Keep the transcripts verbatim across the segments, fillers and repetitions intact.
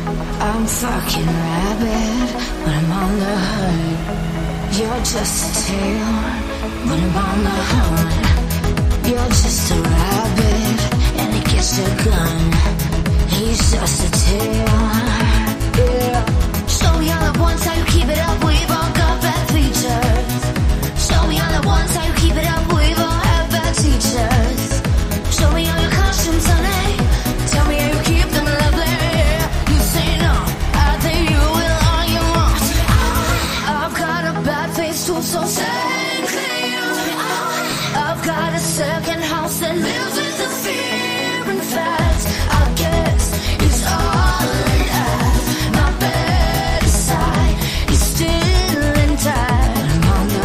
I'm fucking rabid when I'm on the hunt. You're just a tail when I'm on the hunt. You're just a rabbit and he gets a gun. He's just a tail. Yeah. Show me all at once how you keep it up. We've all got bad features. Show me all at once how you keep it up. We've all had bad teachers. Show me all your costumes, honey. Tell me how you keep them lovely. You say no, I think you will all you want. I've got a bad face too, so say clear. I've got a second house that lives with the fear and fact. I guess it's all in us. My bedside is still intact. I'm on the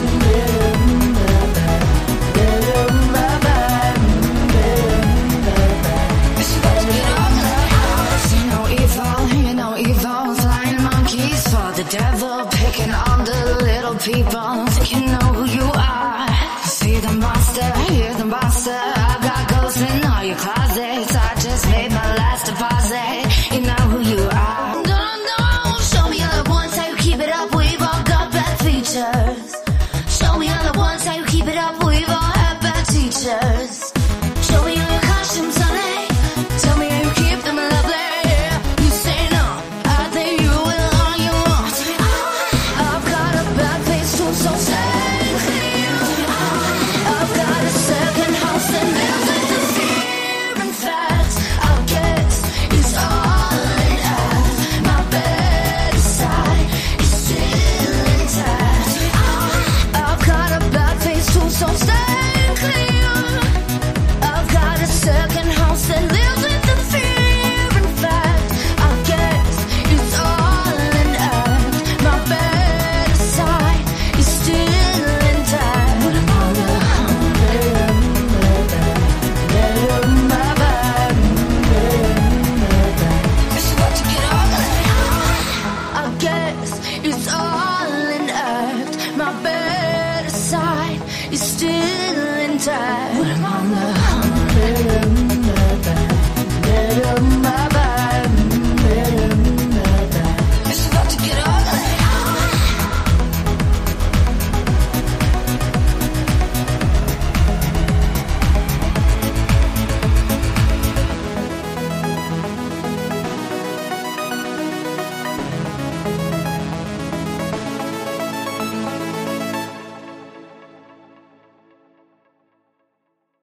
the devil picking on the little people. Think you know who you are. See the monster, hear the monster. I got ghosts in all your closets. I just made my last deposit.